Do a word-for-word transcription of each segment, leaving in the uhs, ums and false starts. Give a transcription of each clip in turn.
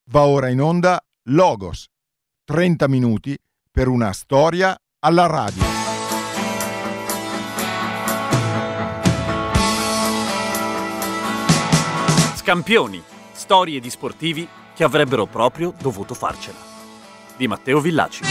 Va ora in onda Logos, trenta minuti per una storia alla radio. Scampioni, storie di sportivi che avrebbero proprio dovuto farcela. Di Matteo Villaci.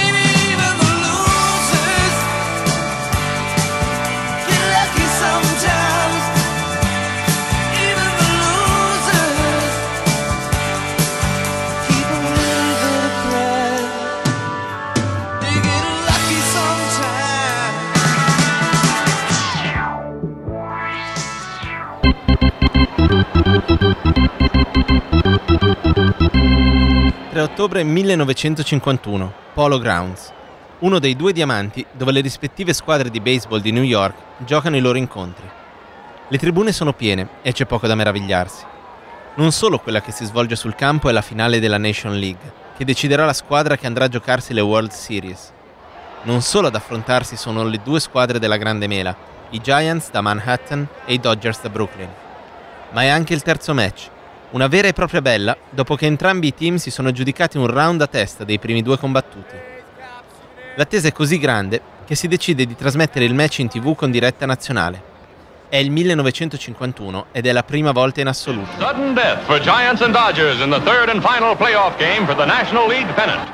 tre ottobre millenovecentocinquantuno, Polo Grounds, uno dei due diamanti dove le rispettive squadre di baseball di New York giocano i loro incontri. Le tribune sono piene e c'è poco da meravigliarsi. Non solo quella che si svolge sul campo è la finale della Nation League, che deciderà la squadra che andrà a giocarsi le World Series. Non solo ad affrontarsi sono le due squadre della Grande Mela, i Giants da Manhattan e i Dodgers da Brooklyn. Ma è anche il terzo match, una vera e propria bella, dopo che entrambi i team si sono aggiudicati un round a testa dei primi due combattuti. L'attesa è così grande che si decide di trasmettere il match in tivù con diretta nazionale. È il millenovecentocinquantuno ed è la prima volta in assoluto. Sudden death for Giants and Dodgers in the third and final playoff game for the National League pennant.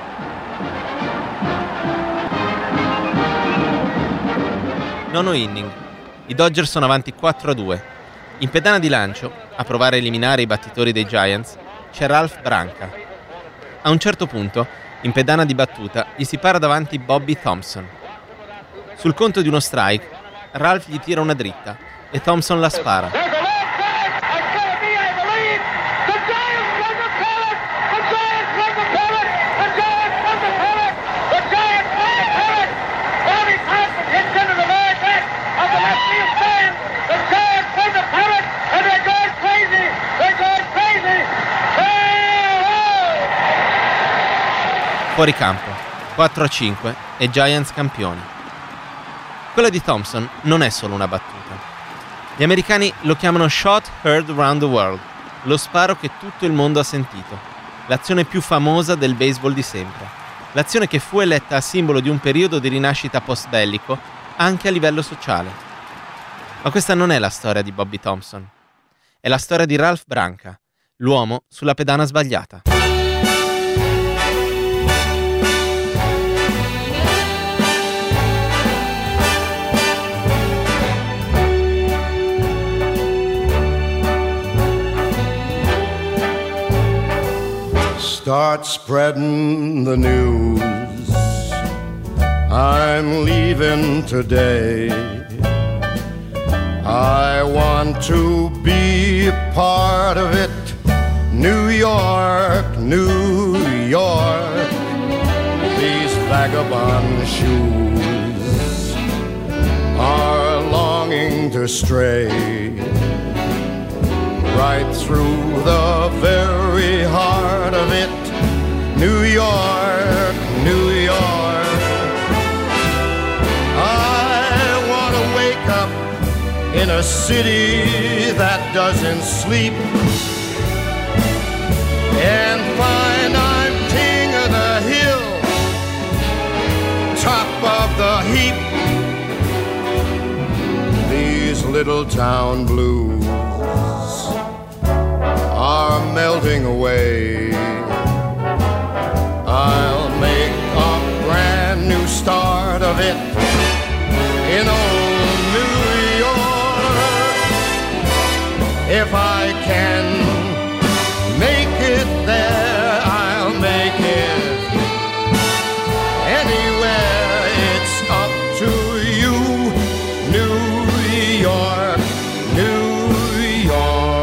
Nono inning. I Dodgers sono avanti quattro a due. In pedana di lancio, a provare a eliminare i battitori dei Giants, c'è Ralph Branca. A un certo punto, in pedana di battuta, gli si para davanti Bobby Thomson. Sul conto di uno strike, Ralph gli tira una dritta e Thomson la spara. Fuori campo, quattro a cinque e Giants campioni. Quella di Thomson non è solo una battuta. Gli americani lo chiamano shot heard around the world, lo sparo che tutto il mondo ha sentito, l'azione più famosa del baseball di sempre, l'azione che fu eletta a simbolo di un periodo di rinascita post-bellico anche a livello sociale. Ma questa non è la storia di Bobby Thomson, è la storia di Ralph Branca, l'uomo sulla pedana sbagliata. Start spreading the news. I'm leaving today. I want to be a part of it. New York, New York. These vagabond shoes are longing to stray right through the very heart of it. New York, New York. I want to wake up in a city that doesn't sleep and find I'm king of the hill, top of the heap. These little town blues are melting away. I'll make a brand new start of it in old New York. If I can make it there, I'll make it anywhere. It's up to you, New York, New York.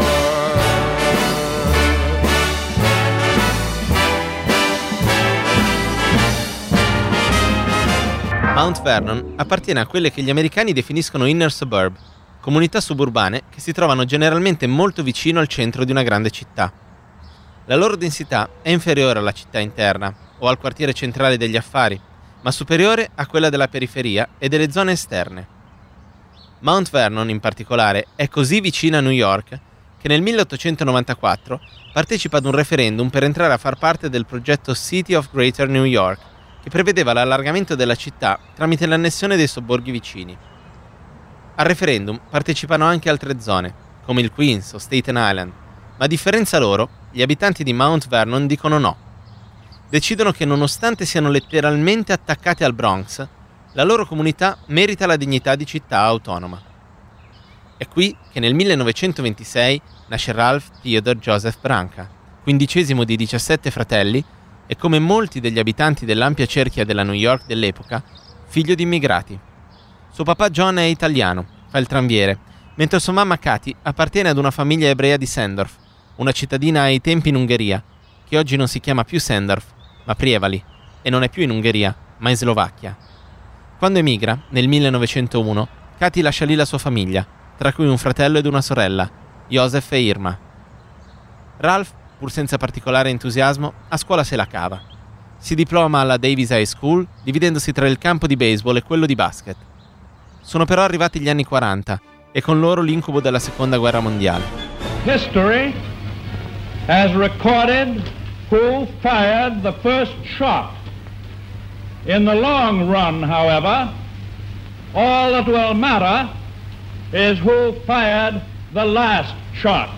Mount Vernon appartiene a quelle che gli americani definiscono inner suburb, comunità suburbane che si trovano generalmente molto vicino al centro di una grande città. La loro densità è inferiore alla città interna o al quartiere centrale degli affari, ma superiore a quella della periferia e delle zone esterne. Mount Vernon, in particolare, è così vicina a New York che nel milleottocentonovantaquattro partecipa ad un referendum per entrare a far parte del progetto City of Greater New York, che prevedeva l'allargamento della città tramite l'annessione dei sobborghi vicini. Al referendum partecipano anche altre zone, come il Queens o Staten Island, ma a differenza loro, gli abitanti di Mount Vernon dicono no. Decidono che nonostante siano letteralmente attaccati al Bronx, la loro comunità merita la dignità di città autonoma. È qui che nel millenovecentoventisei nasce Ralph Theodore Joseph Branca, quindicesimo di diciassette fratelli e, come molti degli abitanti dell'ampia cerchia della New York dell'epoca, figlio di immigrati. Suo papà John è italiano, fa il tranviere, mentre sua mamma Katy appartiene ad una famiglia ebrea di Sendorf, una cittadina ai tempi in Ungheria, che oggi non si chiama più Sendorf, ma Prievali, e non è più in Ungheria, ma in Slovacchia. Quando emigra, nel millenovecentouno, Katy lascia lì la sua famiglia, tra cui un fratello ed una sorella, Joseph e Irma. Ralph, pur senza particolare entusiasmo, a scuola se la cava. Si diploma alla Davis High School, dividendosi tra il campo di baseball e quello di basket. Sono però arrivati gli anni quaranta e con loro l'incubo della Seconda Guerra Mondiale. History has recorded who fired the first shot. In the long run, however, all that will matter is who fired the last shot.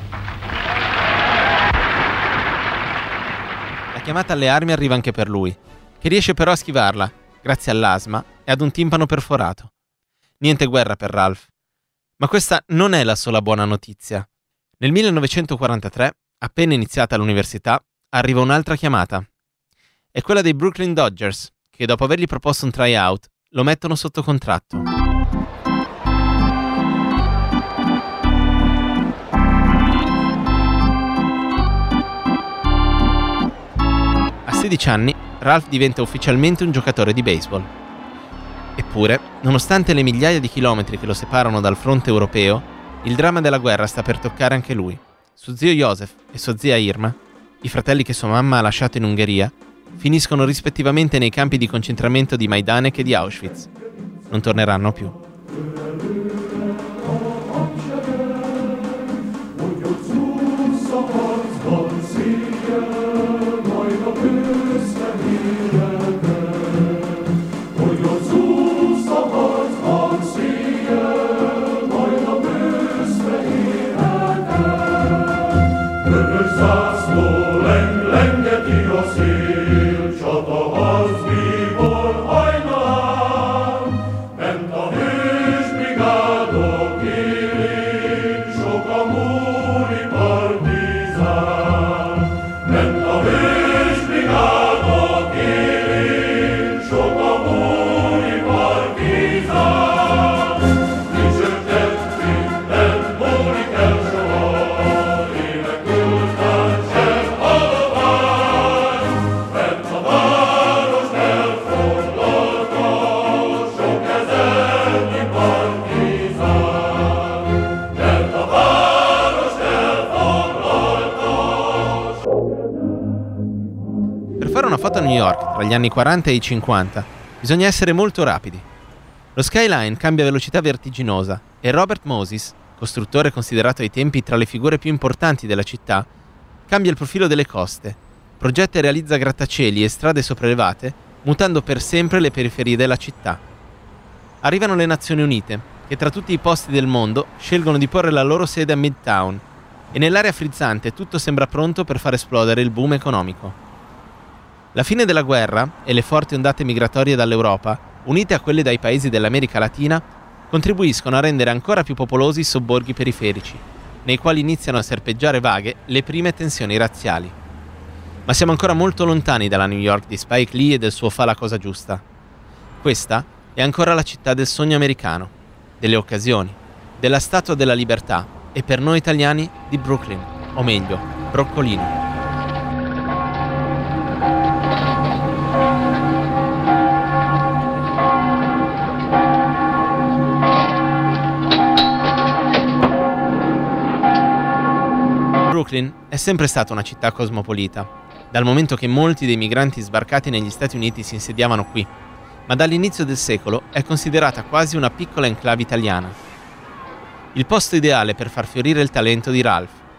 La chiamata alle armi arriva anche per lui, che riesce però a schivarla, grazie all'asma e ad un timpano perforato. Niente guerra per Ralph. Ma questa non è la sola buona notizia. Nel millenovecentoquarantatré, appena iniziata l'università, arriva un'altra chiamata. È quella dei Brooklyn Dodgers, che dopo avergli proposto un tryout, lo mettono sotto contratto. A sedici anni, Ralph diventa ufficialmente un giocatore di baseball. Eppure, nonostante le migliaia di chilometri che lo separano dal fronte europeo, il dramma della guerra sta per toccare anche lui. Suo zio Joseph e sua zia Irma, i fratelli che sua mamma ha lasciato in Ungheria, finiscono rispettivamente nei campi di concentramento di Majdanek e di Auschwitz. Non torneranno più. A New York tra gli anni quaranta e i cinquanta bisogna essere molto rapidi. Lo skyline cambia a velocità vertiginosa e Robert Moses, costruttore considerato ai tempi tra le figure più importanti della città, cambia il profilo delle coste, progetta e realizza grattacieli e strade sopraelevate, mutando per sempre le periferie della città. Arrivano le Nazioni Unite, che tra tutti i posti del mondo scelgono di porre la loro sede a Midtown, e nell'area frizzante tutto sembra pronto per far esplodere il boom economico. La fine della guerra e le forti ondate migratorie dall'Europa, unite a quelle dai paesi dell'America Latina, contribuiscono a rendere ancora più popolosi i sobborghi periferici, nei quali iniziano a serpeggiare vaghe le prime tensioni razziali. Ma siamo ancora molto lontani dalla New York di Spike Lee e del suo fa la cosa giusta. Questa è ancora la città del sogno americano, delle occasioni, della Statua della Libertà e per noi italiani di Brooklyn, o meglio, Broccolino. Brooklyn è sempre stata una città cosmopolita, dal momento che molti dei migranti sbarcati negli Stati Uniti si insediavano qui, ma dall'inizio del secolo è considerata quasi una piccola enclave italiana. Il posto ideale per far fiorire il talento di Ralph,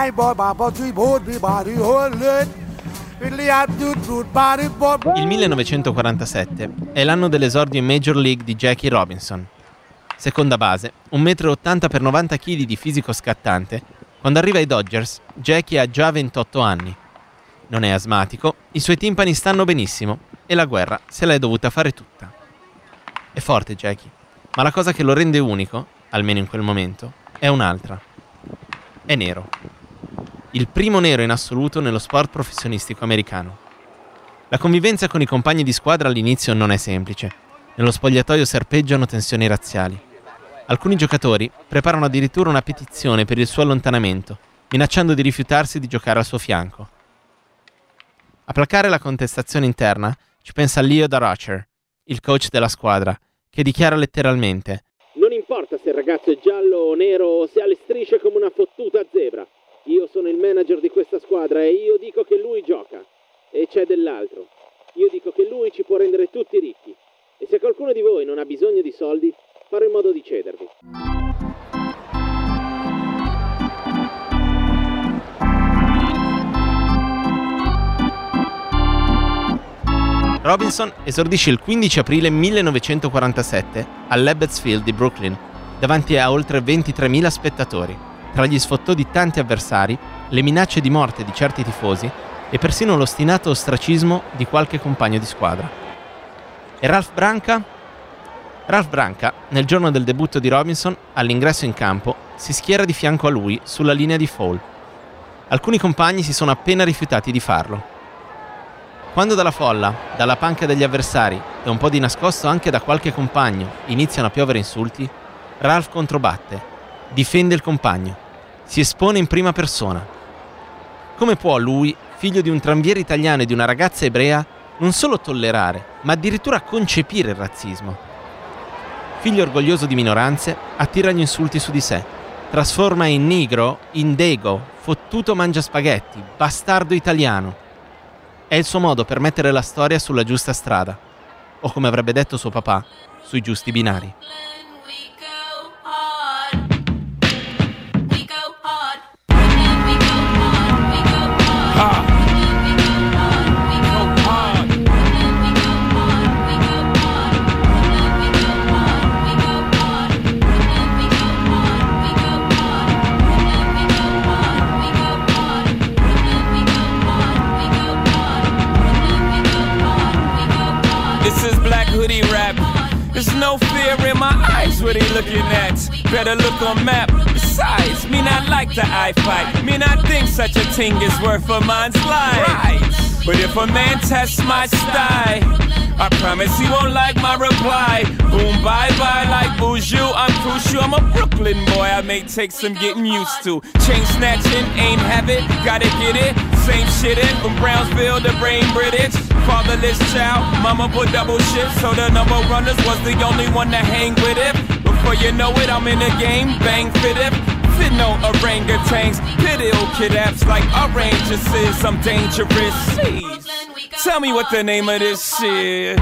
I boy baba three board be body hold it. Il millenovecentoquarantasette è l'anno dell'esordio in Major League di Jackie Robinson. Seconda base, un metro e ottanta per novanta chili di fisico scattante, quando arriva ai Dodgers, Jackie ha già ventotto anni. Non è asmatico, i suoi timpani stanno benissimo e la guerra se l'è dovuta fare tutta. È forte Jackie, ma la cosa che lo rende unico, almeno in quel momento, è un'altra. È nero. Il primo nero in assoluto nello sport professionistico americano. La convivenza con i compagni di squadra all'inizio non è semplice. Nello spogliatoio serpeggiano tensioni razziali. Alcuni giocatori preparano addirittura una petizione per il suo allontanamento, minacciando di rifiutarsi di giocare al suo fianco. A placare la contestazione interna ci pensa Leo Durocher, il coach della squadra, che dichiara letteralmente: "Non importa se il ragazzo è giallo o nero o se ha le strisce come una fottuta zebra. Io sono il manager di questa squadra e io dico che lui gioca. E c'è dell'altro. Io dico che lui ci può rendere tutti ricchi. E se qualcuno di voi non ha bisogno di soldi, farò in modo di cedervi." Robinson esordisce il quindici aprile millenovecentoquarantasette all'Ebbets Field di Brooklyn, davanti a oltre ventitremila spettatori. Tra gli sfottò di tanti avversari, le minacce di morte di certi tifosi e persino l'ostinato ostracismo di qualche compagno di squadra. E Ralph Branca? Ralph Branca, nel giorno del debutto di Robinson, all'ingresso in campo, si schiera di fianco a lui sulla linea di foul. Alcuni compagni si sono appena rifiutati di farlo. Quando dalla folla, dalla panca degli avversari e un po' di nascosto anche da qualche compagno iniziano a piovere insulti, Ralph controbatte, difende il compagno, si espone in prima persona. Come può lui, figlio di un tranviere italiano e di una ragazza ebrea, non solo tollerare, ma addirittura concepire il razzismo? Figlio orgoglioso di minoranze, attira gli insulti su di sé, trasforma in nigro, indego, fottuto mangiaspaghetti, bastardo italiano. È il suo modo per mettere la storia sulla giusta strada, o come avrebbe detto suo papà, sui giusti binari. This is Black Hoodie rap. There's no fear in my eyes, what they looking at? Better look on map. Besides, me not like the eye fight. Me not think such a thing is worth a man's life. Right. But if a man tests my style, I promise he won't like my reply. Boom, bye-bye like Boujou, I'm crucial. I'm a Brooklyn boy, I may take some getting used to. Chain snatching, ain't have it, gotta get it. Same shit in from Brownsville to Brain British. Fatherless child, mama put double shifts, so the number runners was the only one to hang with it. Before you know it, I'm in the game, bang fit it. Fit no orangutans, pit ill kid apps like oranges. I'm dangerous. Jeez. Tell me what the name of this shit.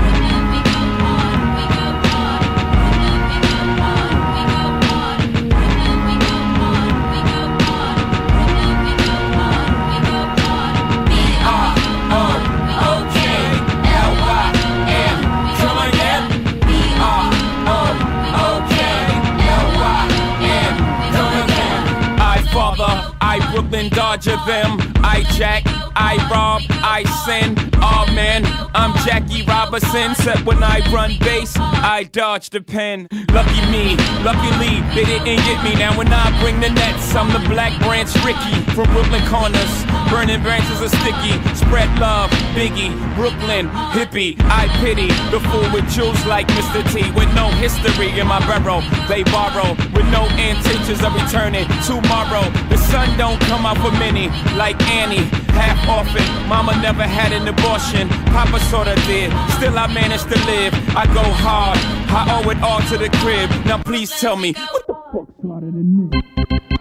I Brooklyn Dodger them, I jack, I rob, I sin. Oh man, I'm Jackie Robinson. Except when I run base, I dodge the pen. Lucky me, luckily they didn't get me. Now when I bring the nets, I'm the Black Branch Ricky from Brooklyn Corners. Burning branches are sticky, spread love, Biggie, Brooklyn, hippie. I pity the fool with jewels like Mister T, with no history in my barrel. They borrow with no intentions of returning tomorrow. The sun don't come out for many, like Annie, half orphan. Mama never had an abortion, Papa sorta did. Still I managed to live. I go hard, I owe it all to the crib. Now please tell me, what the fuck's smarter than this?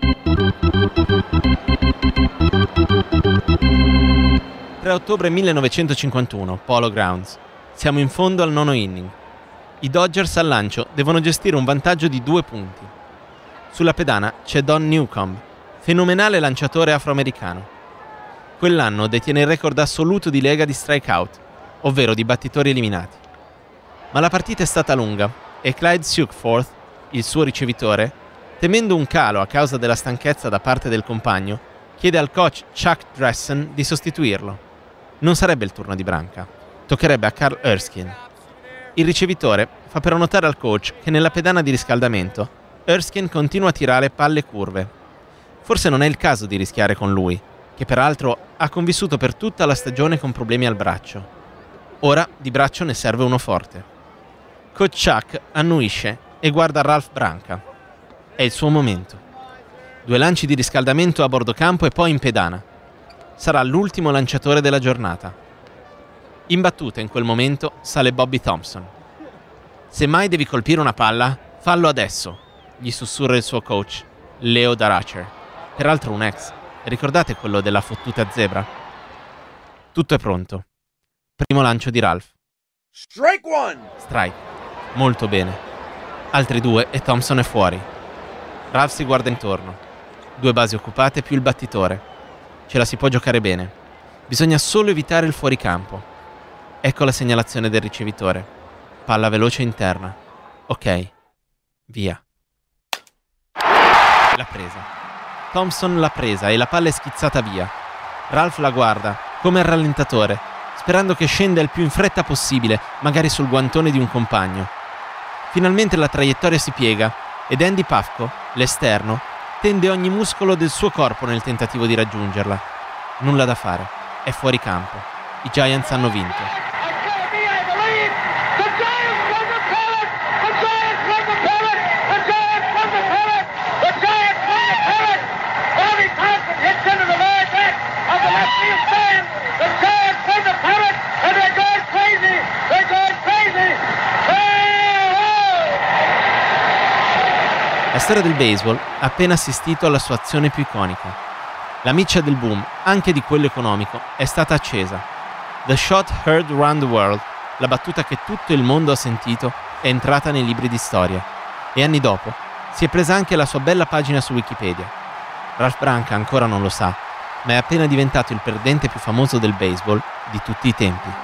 tre ottobre millenovecentocinquantuno, Polo Grounds. Siamo in fondo al nono inning. I Dodgers al lancio devono gestire un vantaggio di due punti. Sulla pedana c'è Don Newcomb, fenomenale lanciatore afroamericano. Quell'anno detiene il record assoluto di lega di strikeout, ovvero di battitori eliminati. Ma la partita è stata lunga e Clyde Sukeforth, il suo ricevitore, temendo un calo a causa della stanchezza da parte del compagno, chiede al coach Chuck Dressen di sostituirlo. Non sarebbe il turno di Branca, toccherebbe a Carl Erskine. Il ricevitore fa però notare al coach che nella pedana di riscaldamento Erskine continua a tirare palle curve. Forse non è il caso di rischiare con lui, che peraltro ha convissuto per tutta la stagione con problemi al braccio. Ora di braccio ne serve uno forte. Coach Chuck annuisce e guarda Ralph Branca. È il suo momento. Due lanci di riscaldamento a bordo campo e poi in pedana. Sarà l'ultimo lanciatore della giornata. In battuta in quel momento sale Bobby Thompson. Se mai devi colpire una palla, fallo adesso, gli sussurra il suo coach, Leo Daracher, peraltro un ex. Ricordate quello della fottuta zebra? Tutto è pronto. Primo lancio di Ralph. Strike one! Strike. Molto bene. Altri due e Thompson è fuori. Ralph si guarda intorno. Due basi occupate più il battitore. Ce la si può giocare bene. Bisogna solo evitare il fuoricampo. Ecco la segnalazione del ricevitore. Palla veloce interna. Ok. Via. L'ha presa. Thompson l'ha presa e la palla è schizzata via. Ralph la guarda, come al rallentatore, sperando che scenda il più in fretta possibile, magari sul guantone di un compagno. Finalmente la traiettoria si piega ed Andy Pafko, l'esterno, tende ogni muscolo del suo corpo nel tentativo di raggiungerla. Nulla da fare, è fuori campo. I Giants hanno vinto. La storia del baseball ha appena assistito alla sua azione più iconica. La miccia del boom, anche di quello economico, è stata accesa. The shot heard around the world, la battuta che tutto il mondo ha sentito, è entrata nei libri di storia. E anni dopo si è presa anche la sua bella pagina su Wikipedia. Ralph Branca ancora non lo sa, ma è appena diventato il perdente più famoso del baseball di tutti i tempi.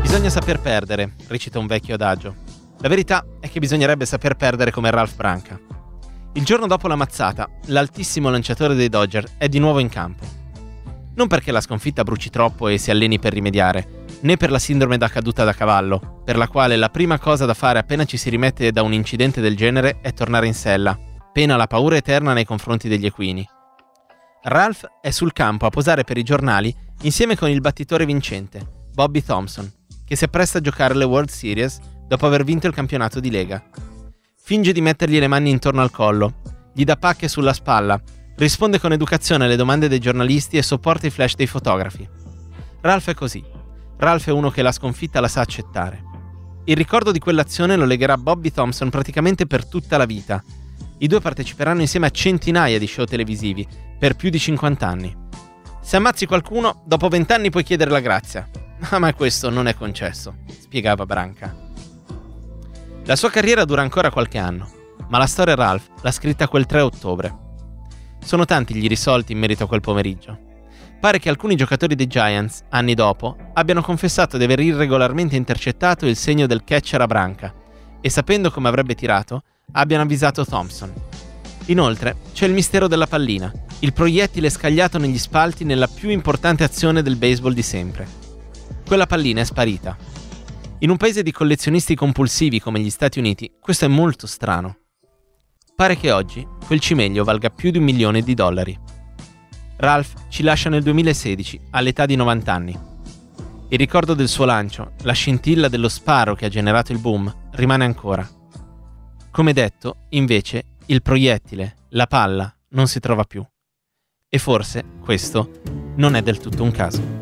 Bisogna saper perdere, recita un vecchio adagio. La verità è che bisognerebbe saper perdere come Ralph Branca. Il giorno dopo la mazzata, l'altissimo lanciatore dei Dodger è di nuovo in campo. Non perché la sconfitta bruci troppo e si alleni per rimediare, né per la sindrome da caduta da cavallo, per la quale la prima cosa da fare appena ci si rimette da un incidente del genere è tornare in sella, pena la paura eterna nei confronti degli equini. Ralph è sul campo a posare per i giornali insieme con il battitore vincente, Bobby Thomson, che si appresta a giocare le World Series dopo aver vinto il campionato di lega. Finge di mettergli le mani intorno al collo, gli dà pacche sulla spalla, risponde con educazione alle domande dei giornalisti e sopporta i flash dei fotografi. Ralph è così. Ralph è uno che la sconfitta la sa accettare. Il ricordo di quell'azione lo legherà Bobby Thomson praticamente per tutta la vita. I due parteciperanno insieme a centinaia di show televisivi per più di cinquanta anni. Se ammazzi qualcuno, dopo vent'anni puoi chiedere la grazia. Ah, ma questo non è concesso, spiegava Branca. La sua carriera dura ancora qualche anno, ma la storia Ralph l'ha scritta quel tre ottobre. Sono tanti gli risolti in merito a quel pomeriggio. Pare che alcuni giocatori dei Giants, anni dopo, abbiano confessato di aver irregolarmente intercettato il segno del catcher a Branca e, sapendo come avrebbe tirato, abbiano avvisato Thompson. Inoltre, c'è il mistero della pallina, il proiettile scagliato negli spalti nella più importante azione del baseball di sempre. Quella pallina è sparita. In un paese di collezionisti compulsivi come gli Stati Uniti, questo è molto strano. Pare che oggi quel cimelio valga più di un milione di dollari. Ralph ci lascia nel duemilasedici, all'età di novanta anni. Il ricordo del suo lancio, la scintilla dello sparo che ha generato il boom, rimane ancora. Come detto, invece, il proiettile, la palla, non si trova più. E forse questo non è del tutto un caso.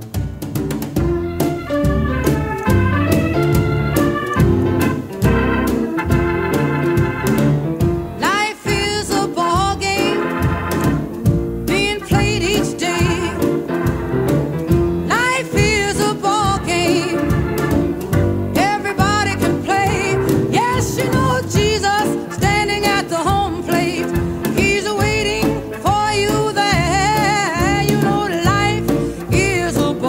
Is a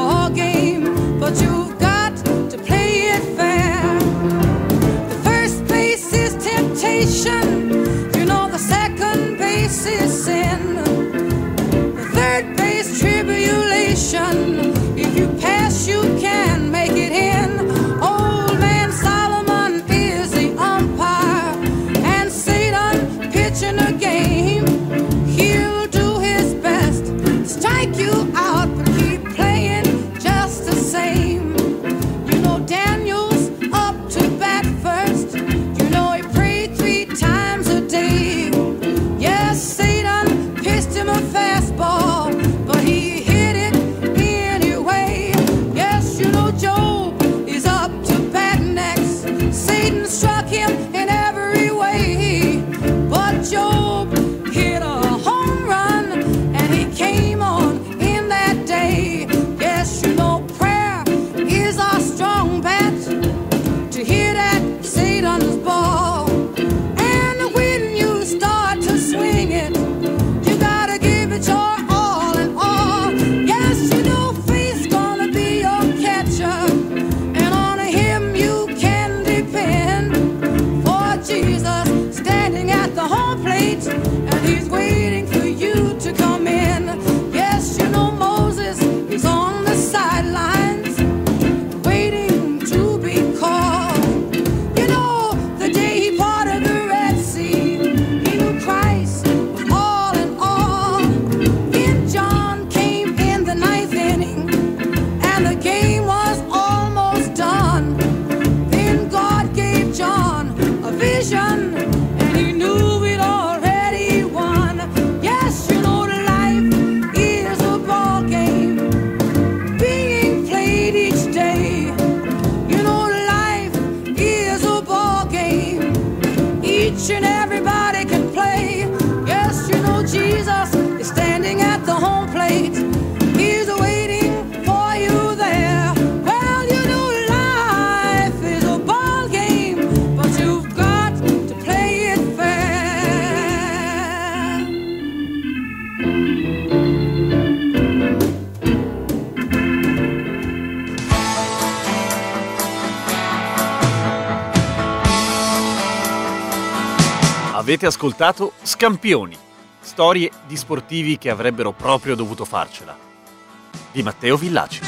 Avete ascoltato Scampioni, storie di sportivi che avrebbero proprio dovuto farcela, di Matteo Villaci.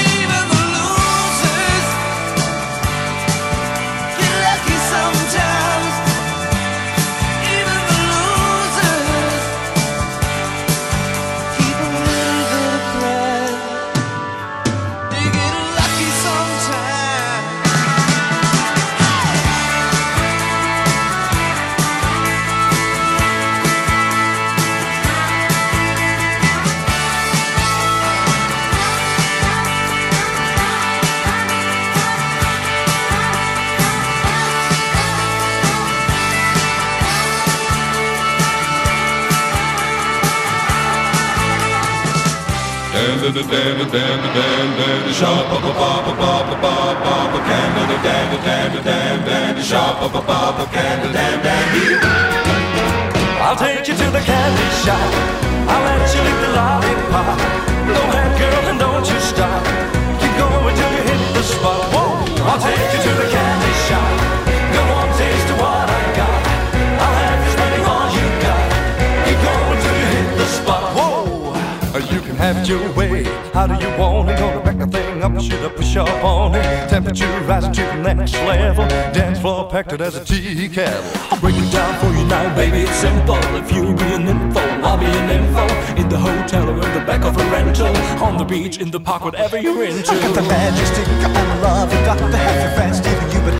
Dan dan dan dan dan dan shop up up up up up up up up candle dan dan dan dan shop up up up up candle dan dan. I'll take you to the candy shop. I'll let you lick the lollipop. Go ahead, girl, and don't you stop. Keep going till you hit the spot. Whoa! I'll take you to the candy shop. Go on, taste of what I got. I'll have you spending all you got. Keep going till you hit the spot. Whoa! You can have it your way. How do you want it? Gonna back the thing up, shoot up, push up on it. Temperature rising to the next level. Dance floor packed it as a tea kettle. I'll break it down for you now, baby, it's simple. If you'll be an info, I'll be an info. In the hotel or in the back of a rental. On the beach, in the park, whatever you're into. I got the magic stick, I'm in love. You got to have your friends, Steven, you